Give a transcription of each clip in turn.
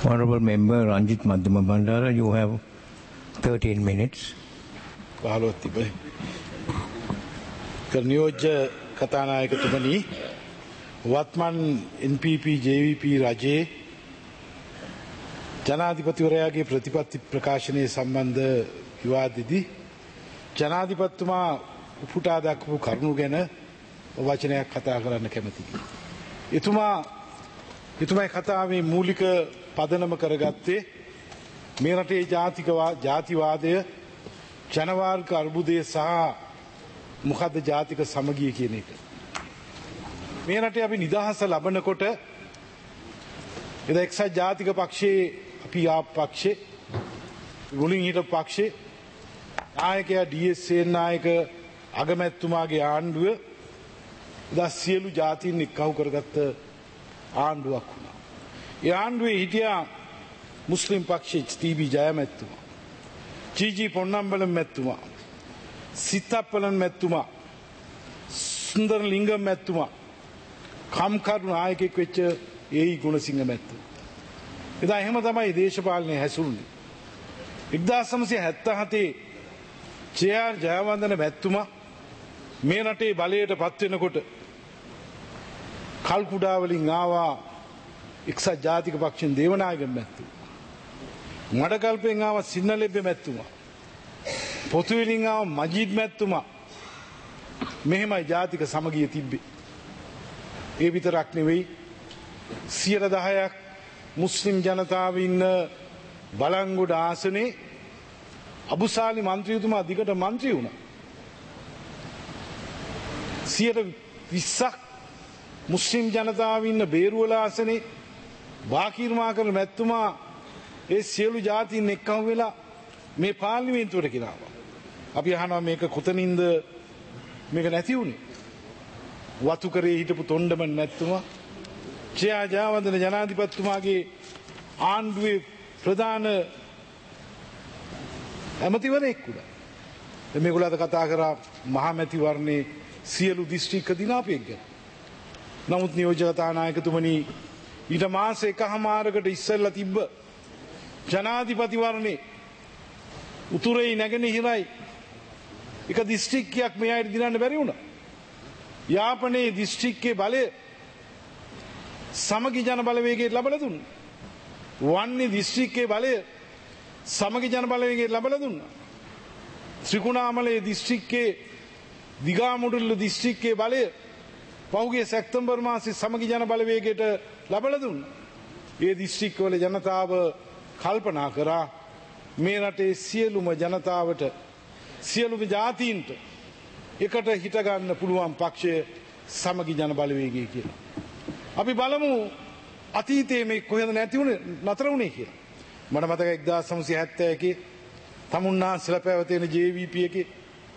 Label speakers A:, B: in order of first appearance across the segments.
A: Honorable Member Ranjit Madhyama Bandara, you have 13 minutes.
B: Bahalottibai. Karniyojja කතානායකතුමනි වත්මන් NPP JVP රජයේ ජනාධිපතිවරයාගේ ප්‍රතිපත්ති ප්‍රකාශනය සම්බන්ධ විවාදෙදී ජනාධිපතිතුමා උපුටා දක්වපු කරුණු ගැන වචනයක් කතා කරන්න කැමතියි. එතුමා කතාවේ මූලික පදනම කරගත්තේ මේ රටේ ජාතිවාදය ජනවාර්ග අර්බුදය සහ මොකද්ද ජාතික සමගිය කියන එක. මේ රටේ අපි නිදහස ලබනකොට එදා එක්සත් ජාතික පක්ෂයේ අපි පක්ෂේ මුලින් හිටපු පක්ෂේ නායකයා DS නායක අගමැතිතුමාගේ ආණ්ඩුව එදා සියලු ජාතීන් එක්කහු කරගත්ත ආණ්ඩුවක් වුණා. ඒ ආණ්ඩුවේ හිටියා මුස්ලිම් පක්ෂයේ TB ජය මැතිතුමා, GG පොන්නම්බලම් මැතිතුමා, සිතප්පලන් මැතිතුමා, සුන්දර ලිංගම් මැතිතුමා, කම්කරු නායකයෙක් වෙච්ච ඒයි ගුණසිංහ මැතිතුමා. එදා එහෙම තමයි දේශපාලනය හැසුරුනේ. 1977 JR ජයවර්ධන මැතිතුමා මේ රටේ බලයට පත් වෙනකොට කල්කුඩා වලින් ආවා එක්සත් ජාතික පක්ෂෙන් දේවනායක මැතිතුමා. මඩකල්පෙන් ආවා සින්නලෙබ්බ මැතිතුමා. පොතුවිලින් ආවා මජීද් මැතිතුමා. මෙහෙමයි ජාතික සමගිය තිබ්බේ. ඒ විතරක් නෙවෙයි 10% මුස්ලිම් ජනතාව ඉන්න බලංගොඩ ආසනේ අබුසාලි මන්ත්‍රීතුමා දිගට මන්ත්‍රී වුණා. 20% මුස්ලිම් ජනතාව ඉන්න බේරුවල ආසනේ වාකීර්මාකර මැතිතුමා ඒ සියලු ජාතීන් එක්කම වෙලා මේ පාර්ලිමේන්තුවට ගෙනාවා. අපි අහනවා මේක කොතනින්ද මේක නැති වුණේ? වතුකරේ හිටපු තොණ්ඩමන් මැතිතුමා ජයවර්ධන ජනාධිපතිතුමාගේ ආණ්ඩුවේ ප්‍රධාන ඇමතිවරයෙක් වුණා. මේගොල්ලෝ අද කතා කරා මහා මැතිවරණේ සියලු දිස්ත්‍රික්ක දිනාපෙක් ගැන. නමුත් නියෝජ්‍ය කතානායකතුමනි ඊට මාස එකහමාරකට ඉස්සෙල්ලා තිබ්බ ජනාධිපතිවරණේ උතුරේ නැගෙනහිරයි එක දිස්ත්‍රික්කයක් මේ අයට දිනන්න බැරි වුණා. යාපනයේ දිස්ත්‍රික්කයේ බලය සමගි ජන බලවේගයට ලබලා දුන්නා. වන්නේ දිස්ත්‍රික්කයේ බලය සමගි ජන බලවේගයට ලබලා දුන්නා. ත්‍රිකුණාමලයේ දිස්ත්‍රික්කයේ දිගාමුඩුල්ල දිස්ත්‍රික්කයේ බලය පහුගිය සැප්තැම්බර් මාසයේ සමගි ජන බලවේගයට ලබලා දුන්නා. ඒ දිස්ත්‍රික්කවල ජනතාව කල්පනා කරා මේ රටේ සියලුම ජනතාවට සියලුම ජාතීන්ට එකට හිට ගන්න පුළුවන් පක්ෂය සමගි ජන බලවේගය කියලා. අපි බලමු අතීතයේ මේ කොහෙද නැති වුණේ නතර වුණේ කියලා. මට මතකයි 1971 තමුන්නාන්සලා පැවතෙන JVP එකේ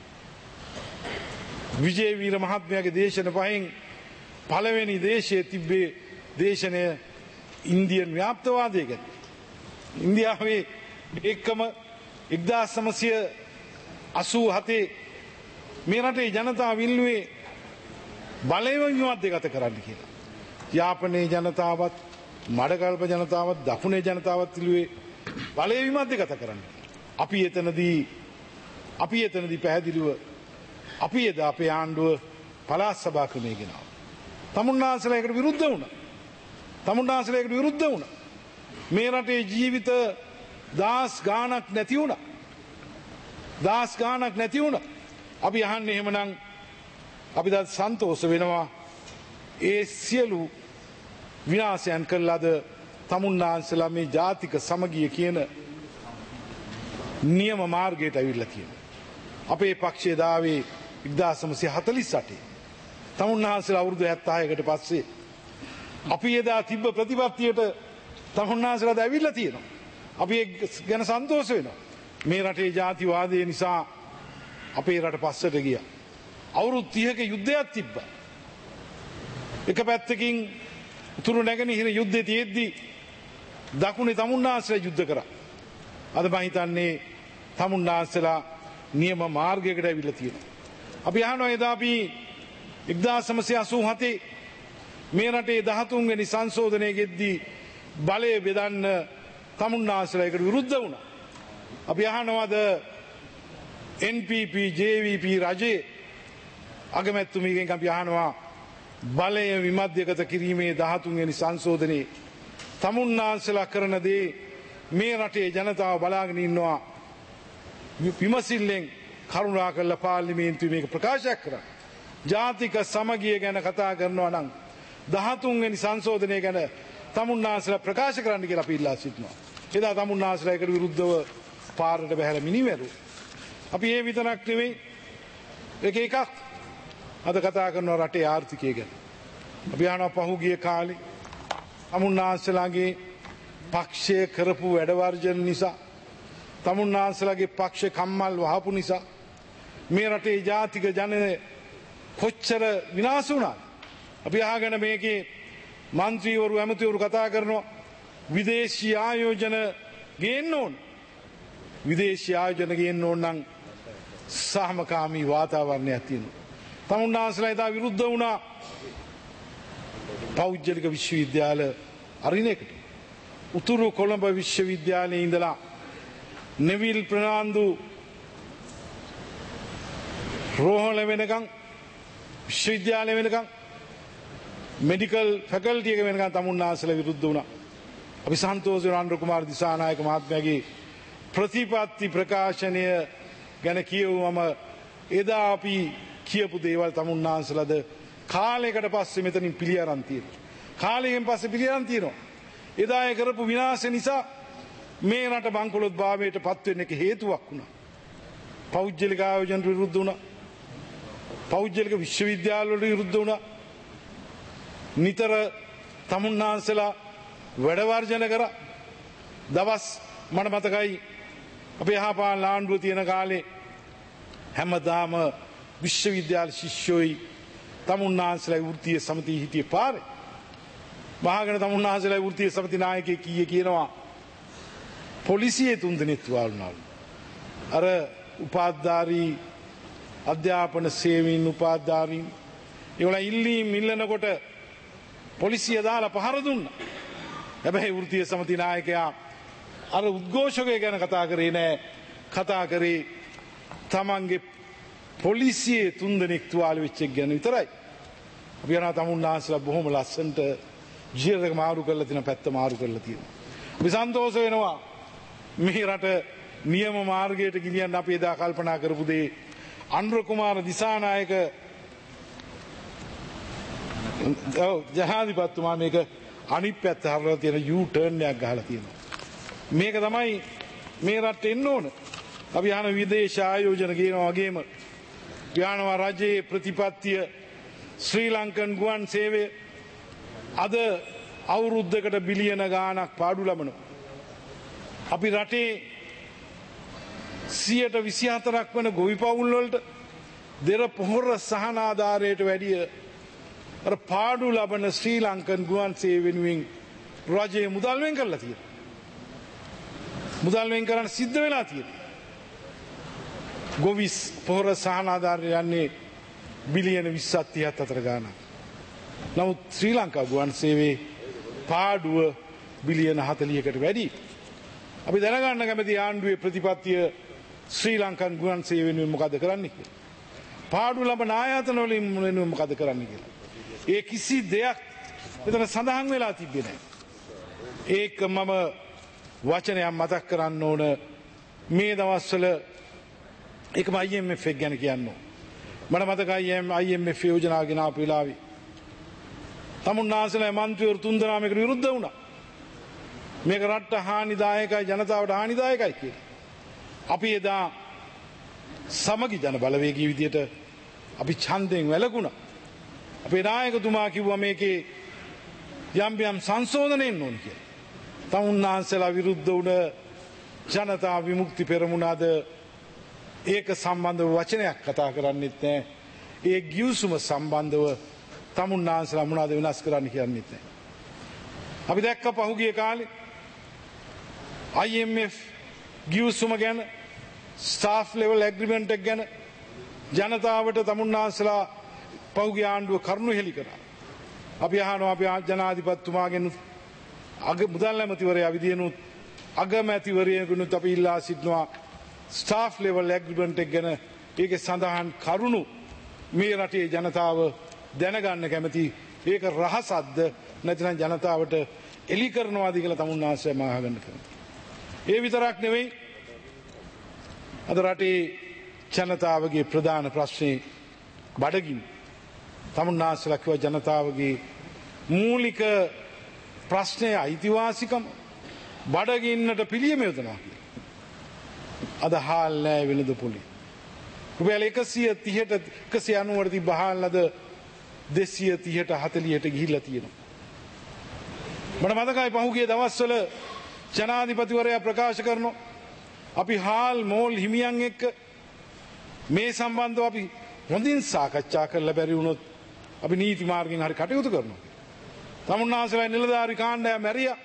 B: විජේවීර මහත්මයාගේ දේශන පහෙන් පළවෙනි දේශයේ තිබ්බේ දේශනය ඉන්දියන් ව්‍යාප්තවාදය ගැන. ඉන්දියාවේ එක්කම 1987 මේ රටේ ජනතාව ඉල්ලුවේ බලය විමධ්‍ය ගත කරන්න කියලා. යාපනයේ ජනතාවත් මඩකල්ප ජනතාවත් දකුණේ ජනතාවත් ඉල්ලුවේ බලය විමධ්‍ය ගත කරන්න. අපි එතනදී පැහැදිලිව අපි එදා අපේ ආණ්ඩුව පළාත් සභා ක්‍රමය ගෙනාවා. තමුන්නාන්සලාට විරුද්ධ වුණා. මේ රටේ ජීවිත දහස් ගාණක් නැති වුණා. අපි අහන්නේ එහෙමනම් අපි දැන් සන්තෝෂ වෙනවා ඒ සියලු විනාශයන් කළාද තමුන්නාන්සලා මේ ජාතික සමගිය කියන නියම මාර්ගයට ඇවිල්ලා තියෙනවා. අපේ පක්ෂයේ දාවේ 1948 තමුන්නාන්සලා අවුරුදු 76කට පස්සේ අපි එදා තිබ්බ ප්‍රතිපත්තියට තමුන්නාන්සලාද ඇවිල්ලා තියෙනවා. අපි ඒ ගැන සන්තෝෂ වෙනවා. මේ රටේ ජාතිවාදය නිසා අපේ රට පස්සට ගියා. අවුරුදු 30ක යුද්ධයක් තිබ්බා. එක පැත්තකින් උතුරු නැගෙනහිර යුද්ධය තියෙද්දි දකුණේ තමුන්නාන්සලා යුද්ධ කරා. අද මම හිතන්නේ තමුන්නාන්සලා නියම මාර්ගයකට ඇවිල්ලා තියෙනවා. අපි අහනවා එදා අපි 1987 මේ රටේ 13 වෙනි සංශෝධනය ගෙද්දී බලය බෙදන්න තමුන්නාන්සලයකට විරුද්ධ වුණා. අපි අහනවාද NPP JVP රජයේ අගමැතිතුමියගෙන් අපි අහනවා බලය විමධ්‍යගත කිරීමේ 13 වෙනි සංශෝධනයේ තමුන්නාන්සලා කරන දේ මේ රටේ ජනතාව බලාගෙන ඉන්නවා. විමසිල්ලෙන් කරුණා කරලා පාර්ලිමේන්තුවේ මේක ප්‍රකාශයක් කරා. ජාතික සමගිය ගැන කතා කරනවා නම් 13 වෙනි සංශෝධනය ගැන තමුන්නාන්සලා ප්‍රකාශ කරන්න කියලා අපි ඉල්ලා සිටිනවා. එදා තමුන්නාන්සලාට විරුද්ධව පාරට බහැලා මිනිමැරුවා. අපි ඒ විතරක් නෙවෙයි එකක් අද කතා කරනවා රටේ ආර්ථිකය ගැන. අපි අහනවා පහුගිය කාලේ තමුන්නාන්සලාගේ පක්ෂය කරපු වැඩවර්ජන නිසා තමුන්නාන්සලාගේ පක්ෂ කම්මල් වහපු නිසා මේ රටේ ජාතික ජනය කොච්චර විනාශ වුණාද? අපි අහගෙන මේකේ මන්ත්‍රීවරු ඇමතිවරු කතා කරනවා විදේශීය ආයෝජන ගේන්න ඕන. විදේශීය ආයෝජන ගේන්න ඕන නම් සාමකාමී වාතාවරණයක් තියෙනවා. තමුන්නාන්සලා එදා විරුද්ධ වුණා පෞද්ගලික විශ්වවිද්‍යාල අරින එකට. උතුරු කොළඹ විශ්වවිද්‍යාලයේ ඉඳලා නෙවිල් ප්‍රනාන්දු රෝහල වෙනකම් විශ්වවිද්‍යාලය වෙනකම් මෙඩිකල් ෆැකල්ටි එක වෙනකම් තමුන්නාන්සලා විරුද්ධ වුණා. අපි සන්තෝෂ රාණ්ඩ කුමාර දිසානායක මහත්මයාගේ ප්‍රතිපත්ති ප්‍රකාශනය ගැන කියවුවම එදා අපි කියපු දේවල් තමුන්නාන්සලාද කාලයකට පස්සේ මෙතනින් පිළි අරන් තියෙනවා. කාලයකින් පස්සේ පිළි අරන් තියෙනවා. එදා ඒ කරපු විනාශය නිසා මේ රට බංකොලොත් භාවයට පත් වෙන්න එක හේතුවක් වුණා. පෞද්ගලික ආයෝජන විරුද්ධ වුණා. පෞද්ගලික විශ්වවිද්‍යාල වලට විරුද්ධ වුණා. නිතර තමුන්නාන්සලා වැඩ වර්ජන කරා. දවස් මට මතකයි අපේ යහපාලන ආණ්ඩුව තියෙන කාලේ හැමදාම විශ්වවිද්‍යාල ශිෂ්‍යෝයි තමුන්නාන්සලා වෘත්තීය සමිතිය හිටියේ පාරේ. මහාගණ තමුන්නාන්සලා වෘත්තීය සමිති නායකයෙක් කියනවා පොලිසියේ 3 දෙනෙක් තුවාලුණාලු. අර උපාධාරී අධ්‍යාපන සේවීන් උපාධාරීන් ඒගොල්ලෝ ඉල්ලීම් ඉල්ලනකොට පොලිසිය දාලා පහර දුන්නා. හැබැයි වෘත්තීය සමිති නායකයා අර උද්ඝෝෂකය ගැන කතා කරේ නෑ. කතා කරේ තමන්ගේ පොලිසියේ 3 දෙනෙක් තුවාල වෙච්ච එක ගැන විතරයි. අපි යනවා තමුන්නාන්සලා බොහොම ලස්සනට ජීවිතේ මාරු කරලා තියෙන පැත්ත මාරු කරලා තියෙනවා. අපි සන්තෝෂ වෙනවා මේ රට නියම මාර්ගයට ගෙනියන්න අපි එදා කල්පනා කරපු දේ අනුර කුමාර දිසානායක ජනාධිපතිතුමා මේක අනිත් පැත්ත හරවලා තියෙන යූ ටර්න් එකක් ගහලා තියෙනවා. මේක තමයි මේ රටට එන්න ඕන. අපි අහන විදේශ ආයෝජන කියනවා වගේම යනවා රජයේ ප්‍රතිපත්තිය ශ්‍රී ලංකන් ගුවන් සේවය අද අවුරුද්දකට බිලියන ගාණක් පාඩු ලබනවා. අපි රටේ 24% වන ගොවි පවුල් වලට දෙර පොහොර සහන ආධාරයට වැඩිය අර පාඩු ලබන ශ්‍රී ලංකන් ගුවන් සේවය වෙනුවෙන් රජයේ මුදල් වෙන් කරලා තියෙනවා. මුදල් වෙන් කරන්න සිද්ධ වෙලා තියෙනවා. ගොවිස් පොහොර සහන ආධාරය යන්නේ බිලියන 20-34 ගාණක්. නමුත් ශ්‍රී ලංකා ගුවන් සේවයේ පාඩුව බිලියන 40කට වැඩි. අපි දැනගන්න කැමති ආණ්ඩුවේ ප්‍රතිපත්තිය ශ්‍රී ලංකන් ගුවන් සේවය වෙනුවෙන් මොකද කරන්නේ කියලා. පාඩු ලබන ආයතන වලින් වෙනුවෙන් මොකද කරන්නේ කියලා. ඒ කිසි දෙයක් මෙතන සඳහන් වෙලා තිබෙන්නේ නැහැ. ඒක මම වචනයක් මතක් කරන්න ඕන මේ දවස්වල ඒකම IMF එක ගැන කියන්න ඕන. මට මතකයි IMF යෝජනාව ගෙන ආපු වෙලාවේ තමුන්නාන්සලා මන්ත්‍රීවරු 3 දෙනා මේකට විරුද්ධ වුණා. මේක රටට හානිදායකයි ජනතාවට හානිදායකයි කියලා. අපි එදා සමගි ජන බලවේගී විදියට අපි ඡන්දයෙන් වැළකුණා. අපේ නායකතුමා කිව්වා මේකේ යම් සංශෝධන එන්න ඕන කියලා. තමුන්නාන්සලා විරුද්ධ වුණ ජනතා විමුක්ති පෙරමුණද ඒක සම්බන්ධව වචනයක් කතා කරන්නෙත් නැහැ. ඒ ගිවිසුම සම්බන්ධව තමුන්නාන්සලා මොනවද වෙනස් කරන්න කියන්නෙත් නැහැ. අපි දැක්ක පහුගිය කාලේ IMF ගිවිසුම ගැන ස්ටාෆ් ලෙවල් ඇග්‍රීමන්ට් එක ගැන ජනතාවට තමුන්නාන්සලා පහුගිය ආණ්ඩුව කරුණු හෙළි කරා. අපි අහනවා අපි ජනාධිපතිතුමාගෙන් මුදල් ඇමතිවරයා විදියනුත් අගමැතිවරයෙකුනුත් අපි ඉල්ලා සිටිනවා ස්ටාෆ් ලෙවල් ඇග්‍රීමන්ට් එක ගැන ඒකේ සඳහන් කරුණු මේ රටේ ජනතාව දැනගන්න කැමති. ඒක රහසක්ද නැත්නම් ජනතාවට එලි කරනවාද කියලා තමුන්නාන්සේ මහගන්න කැමති. ඒ විතරක් නෙවෙයි අද රටේ ජනතාවගේ ප්‍රධාන ප්‍රශ්නේ බඩගින්න. තමුන්නාන්සේලා කිව්වා ජනතාවගේ මූලික ප්‍රශ්නය අයිතිවාසිකම බඩගින්නට පිළියම යොදනවා කියලා. අද හාල් නෑ වෙනද පොලි. රුපියල් 130ට 190ට තිබ්බ හාල් අද 230ට 40ට ගිහිල්ලා තියෙනවා. මට මතකයි පහුගිය දවස්වල ජනාධිපතිවරයා ප්‍රකාශ කරනවා අපි හාල් මෝල් හිමියන් එක්ක මේ සම්බන්ධව අපි හොඳින් සාකච්ඡා කරලා බැරි වුණොත් අපි නීති මාර්ගයෙන් හරි කටයුතු කරනවා. තමුන්නාන්සේලා නිලධාරි කාණ්ඩය මැරියා.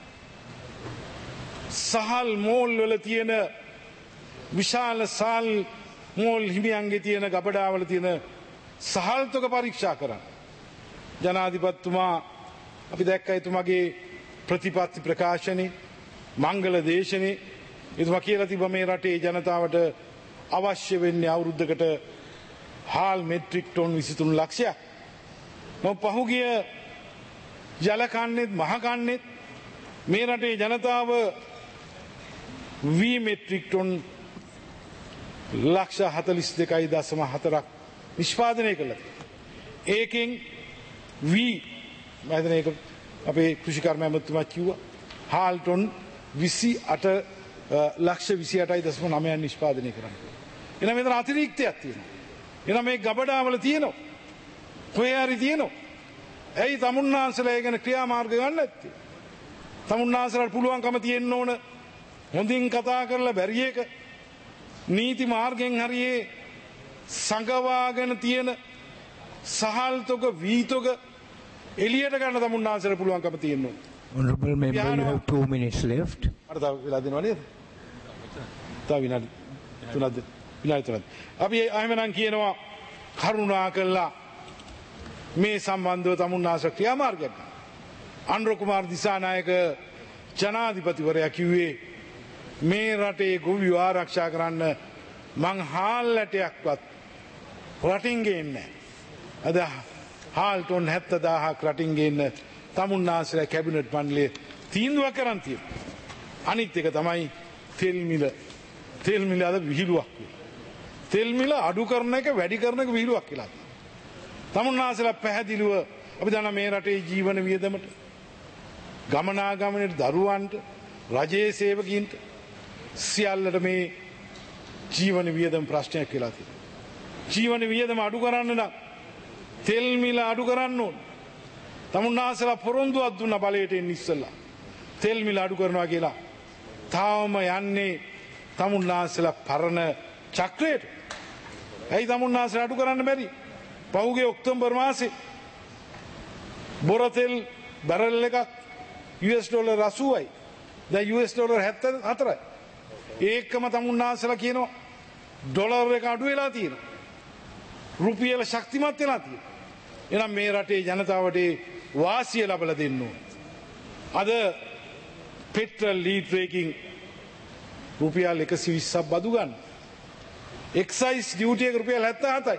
B: සහල් මෝල් වල තියෙන විශාල සල් මෝල් හිමියන්ගේ තියෙන ගබඩාවල තියෙන සහල් තොග පරීක්ෂා කරන්න. ජනාධිපතිතුමා අපි දැක්කා එතුමාගේ ප්‍රතිපත්ති ප්‍රකාශනේ මංගල දේශනේ එතුමා කියලා තිබ්බ මේ රටේ ජනතාවට අවශ්‍ය වෙන්නේ අවුරුද්දකට හාල් මෙට්‍රික් ටොන් 23 ලක්ෂයක්. මම පහුගිය ජල කන්නේත් මහ කන්නේත් මේ රටේ ජනතාව වී මෙට්‍රික් ටොන් ලක්ෂ 42.4ක් නිෂ්පාදනය කළා. ඒකෙන් වී මම හිතන්නේ ඒක අපේ කෘෂිකර්ම ඇමතුමා කිව්වා හාල් ටොන් 28 ලක්ෂ 28.9ක් නිෂ්පාදනය කරන්න. එහෙනම් මෙතන අතිරික්තයක් තියෙනවා. එහෙනම් මේ ගබඩාවල තියෙනවා. කොහේ හරි තියෙනවා. ඇයි තමුන්නාන්සලා ඒ ගැන ක්‍රියාමාර්ග ගන්න නැත්තේ? තමුන්නාන්සලාට පුළුවන්කම තියෙන්න ඕන හොඳින් කතා කරලා බැරි එක නීති මාර්ගයෙන් හරියේ සංගවාගෙන තියෙන සහල් තොග වීතොග එළියට ගන්න තමුන්නාන්සලාට පුළුවන්කම තියෙන්න ඕන.
A: Honorable member, you have 2 minutes left.
B: අර තව වෙලා දෙනවා නේද? තව විනාඩි 3ක් විනාඩි 3ක්. අපි ආයෙමනම් කියනවා කරුණා කළා මේ සම්බන්ධව තමුන්නාන්සලා ක්‍රියාමාර්ගයක් ගන්න. අනුර කුමාර දිසානායක ජනාධිපතිවරයා කිව්වේ මේ රටේ ගොවියෝ ආරක්ෂා කරන්න මං හාල් ඇටයක්වත් රටින් ගේන්නේ නැහැ. අද හාල් ටොන් 70000ක් රටින් ගේන්න තමුන්නාන්සලා කැබිනට් මණ්ඩලයේ තීන්දුවක් කරන් තියෙනවා. අනිත් එක තමයි තෙල් මිල. තෙල් මිල අද විහිළුවක්. තෙල් මිල අඩු කරන එක වැඩි කරන එක විහිළුවක් කියලා. තමුන්නාන්සලා පැහැදිලිව අපි දන්න මේ රටේ ජීවන වියදමට ගමනාගමනයට දරුවන්ට රජයේ සේවකීන්ට සියල්ලට මේ ජීවන වියදම ප්‍රශ්නයක් කියලා තියෙනවා. ජීවන වියදම අඩු කරන්න නම් තෙල් මිල අඩු කරන්න ඕන. තමුන්නාන්සලා පොරොන්දුවක් දුන්න බලයට එන්න ඉස්සෙල්ලා තෙල් මිල අඩු කරනවා කියලා. තාම යන්නේ තමුන්නාන්සලා පරණ චක්‍රයට. ඇයි තමුන්නාන්සලා අඩු කරන්න බැරි? පහුගිය ඔක්තෝබර් මාසේ බොරතෙල් බැරල් එකක් US ඩොලර් 80යි. දැන් US ඩොලර් 74යි. ඒකම තමුන්නාන්සලා කියනවා ඩොලර් එක අඩු වෙලා තියෙනවා. රුපියල ශක්තිමත් වෙලා තියෙනවා. එහෙනම් මේ රටේ ජනතාවට වාසිය ලබලා දෙන්න ඕන. අද පෙට්‍රල් ලීටරයකින් රුපියල් 120ක් බදු ගන්න. එක්සයිස් ඩියුටි එක රුපියල් 77යි.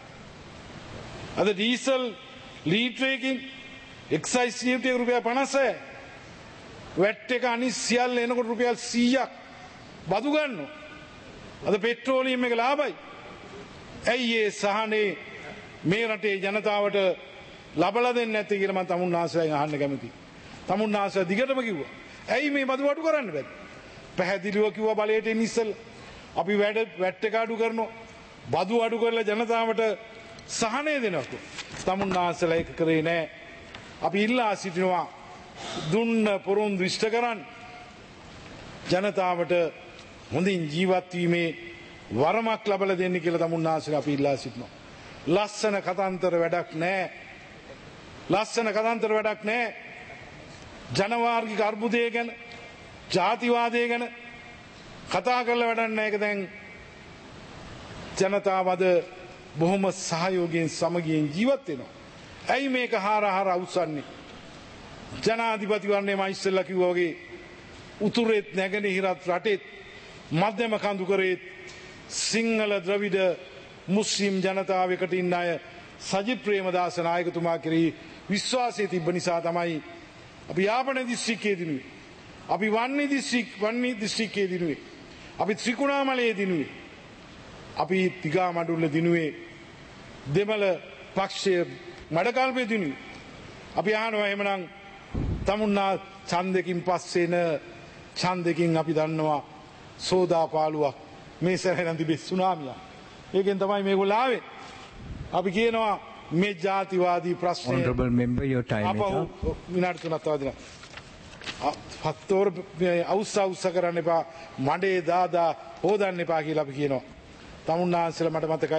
B: අද ඩීසල් ලීටරයකින් එක්සයිස් ඩියුටි එක රුපියල් 56යි. වැට් එක අනිත් සියල්ල එනකොට රුපියල් 100ක් බදු ගන්නවා. අද පෙට්‍රෝලියම් එක ලාභයි. ඇයි ඒ සහනේ මේ රටේ ජනතාවට ලබලා දෙන්නේ නැත්තේ කියලා මම තමුන්නාන්සලාගෙන් අහන්න කැමතියි. තමුන්නාන්සලා දිගටම කිව්වා. ඇයි මේ බදු අඩු කරන්න බැරි? පැහැදිලිව කිව්වා බලයට එන්න ඉස්සෙල්ලා. අපි වැට් එක අඩු කරනවා. බදු අඩු කරලා ජනතාවට සහනය දෙනවා. තමුන්නාන්සලා ඒක කරේ නැහැ. අපි ඉල්ලා සිටිනවා දුන්න පොරොන්දු ඉෂ්ට කරන්න. ජනතාවට හොඳින් ජීවත් වීමේ වරමක් ලබලා දෙන්න කියලා තමුන්නාන්සලා අපි ඉල්ලා සිටිනවා. ලස්සන කතන්තර වැඩක් නැහැ. ලස්සන කතන්තර වැඩක් නැහැ. ජනවාර්ගික අර්බුදය ගැන, ජාතිවාදය ගැන කතා කරලා වැඩක් නැහැ. ඒක දැන් ජනතාව අද බොහොම සහයෝගයෙන් සමගියෙන් ජීවත් වෙනවා. ඇයි මේක හාරහාර අවසන්නේ? ජනාධිපතිවරණය මම ඉස්සෙල්ලා කිව්වා වගේ උතුරෙත් නැගෙනහිරත් රටෙත් මධ්‍යම කඳුකරේත් සිංහල ද්‍රවිඩ මුස්ලිම් ජනතාවකට ඉන්න අය සජිත් ප්‍රේමදාස නායකතුමා කෙරෙහි විශ්වාසය තිබ්බ නිසා තමයි අපි යාපන දිස්ත්‍රික්කයේ දිනුවේ. අපි වන්නි දිස්ත්‍රික්කයේ දිනුවේ. අපි ත්‍රිකුණාමලයේ දිනුවේ. අපි තිගාමඩුල්ල දිනුවේ. දෙමළ පක්ෂය මඩකල්පේ දිනුවේ. අපි අහනවා එහෙමනම් තමුන්නා ඡන්දකින් පස්සේන ඡන්දකින් අපි දන්නවා සෝදාපාලුවක් මේ සැරේනම් තිබෙ සුනාමියක්. ඒකෙන් තමයි මේගොල්ලෝ ආවේ. අපි කියනවා මේ ජාතිවාදී ප්‍රශ්නය
A: Honorable member, your time is up.
B: විනාඩි 3ක් තව දෙනවා. හත්තෝර අවුස්ස කරන්න එපා මඩේ දාදා හොදන්න එපා කියලා අපි කියනවා. තමුන්නාන්සලා මට මතකයි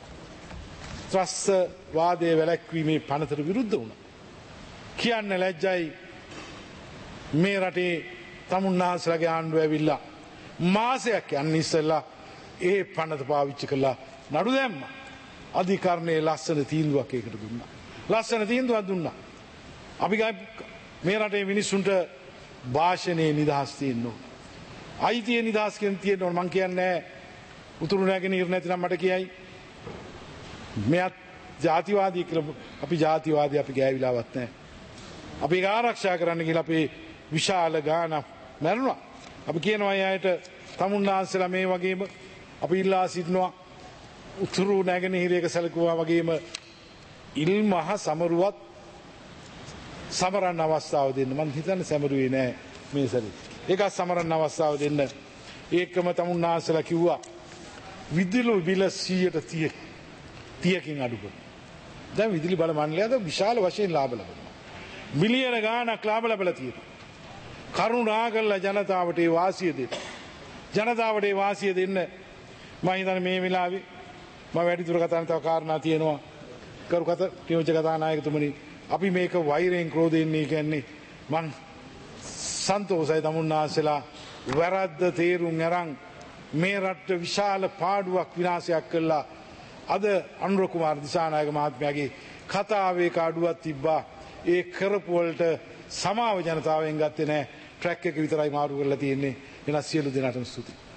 B: ත්‍රස්තවාදයේ වැළැක්වීමේ පනතට විරුද්ධ වුණා. කියන්න ලැජ්ජයි මේ රටේ තමුන්නාන්සලාගේ ආණ්ඩුව ඇවිල්ලා මාසයක් යන්න ඉස්සෙල්ලා ඒ පනත පාවිච්චි කළා නඩු දැම්මා. අධිකරණයේ ලස්සන තීන්දුවක් ඒකට දුන්නා. ලස්සන තීන්දුවක් දුන්නා. අපි මේ රටේ මිනිස්සුන්ට භාෂණයේ නිදහස් තියෙන්න ඕන. අයිතිය නිදහස් තියෙන්න ඕන. මං කියන්නේ උතුරු නැගෙනහිර නැතිනම් මට කියයි. මෙයත් ජාතිවාදී කියලා අපි ජාතිවාදී අපි ගෑවිලාවත් නැහැ. අපි ඒක ආරක්ෂා කරන්න කියලා අපේ විශාල ගානක් මැරුණා. අපි කියනවා අයට තමුන්නාන්සලා මේ වගේම අපි ඉල්ලා සිටිනවා උතුරු නැගෙනහිරයක සැලකුවා වගේම ඉල්මහ සමරුවත් සමරන්න අවස්ථාව දෙන්න. මම හිතන්නේ සමරුවේ නෑ මේ සැරේ. ඒක සමරන්න අවස්ථාව දෙන්න. ඒකම තමුන්නාන්සලා කිව්වා විදුලි බිල 130කින් අඩු කරනවා. දැන් විදුලි බල මණ්ඩලයද විශාල වශයෙන් ලාභ ලබනවා. මිලියන ගාණක් ලාභ ලැබලා තියෙනවා. කරුණාකරලා ජනතාවට ඒ වාසිය දෙන්න. ජනතාවට ඒ වාසිය දෙන්න. මම හිතන්නේ මේ වෙලාවේ මම වැඩිදුර කතා තව කාරණා තියෙනවා. කරුකත නියෝජ්‍ය කතානායකතුමනි අපි මේක වෛරයෙන් ක්‍රෝධයෙන් කියන්නේ මං සන්තෝෂයි තමුන්නාන්සලා වැරද්ද තේරුම් අරන් මේ රට විශාල පාඩුවක් විනාශයක් කළා. අද අනුර කුමාර දිසානායක මහත්මයාගේ කතාවේ කාඩුවක් තිබ්බා. ඒ කරපු වලට සමාව ජනතාවෙන් ගත්තේ නැහැ. ට්‍රැක් එක විතරයි මාරු කරලා තියෙන්නේ. එන සියලු දෙනාටම ස්තුතියි.